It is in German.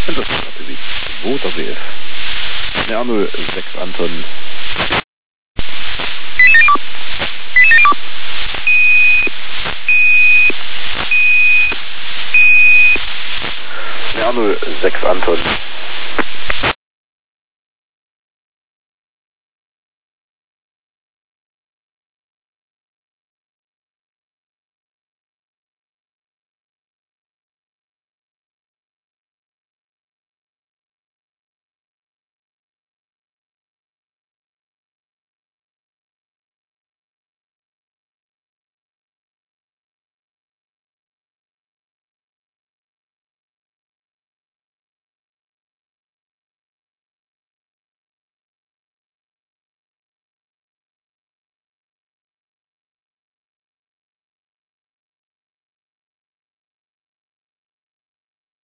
Und das ist natürlich 2 WF. Nerno 6 Anton. Nerno 6 Anton.